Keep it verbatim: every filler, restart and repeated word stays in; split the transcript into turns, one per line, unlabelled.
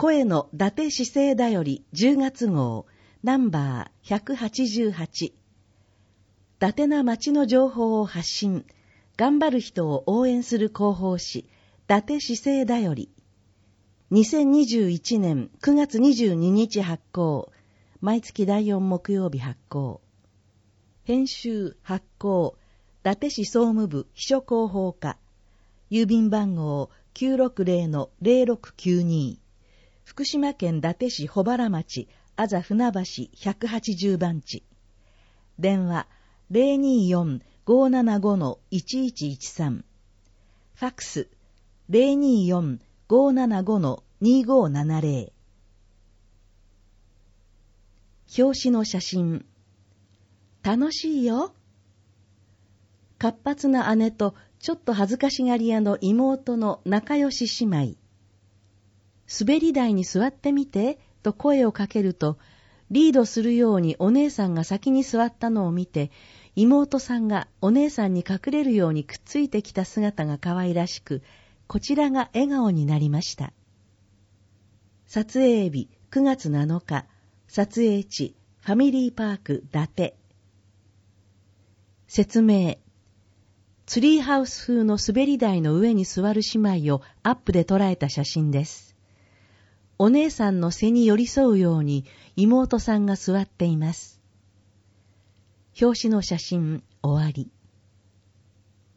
声の伊達市政だよりじゅうがつ号ナンバーひゃくはちじゅうはち。伊達な町の情報を発信、頑張る人を応援する広報誌、伊達市政だより。にせんにじゅういちねんくがつにじゅうににち発行。毎月だいよん木曜日発行。編集発行、伊達市総務部秘書広報課。郵便番号 きゅうろくぜろのぜろろくきゅうに。福島県伊達市保原町あざ船橋ひゃくはちじゅうばんち。電話 ゼロにーよん ごーななご のいちいちいちさん。ファックス ゼロにーよん ごーななご のにーごーななぜろ。表紙の写真。楽しいよ。活発な姉とちょっと恥ずかしがり屋の妹の仲良し姉妹。滑り台に座ってみてと声をかけると、リードするようにお姉さんが先に座ったのを見て、妹さんがお姉さんに隠れるようにくっついてきた姿が可愛らしく、こちらが笑顔になりました。撮影日くがつなのか、撮影地ファミリーパーク伊達。説明。ツリーハウス風の滑り台の上に座る姉妹をアップで捉えた写真です。お姉さんの背に寄り添うように妹さんが座っています。表紙の写真終わり。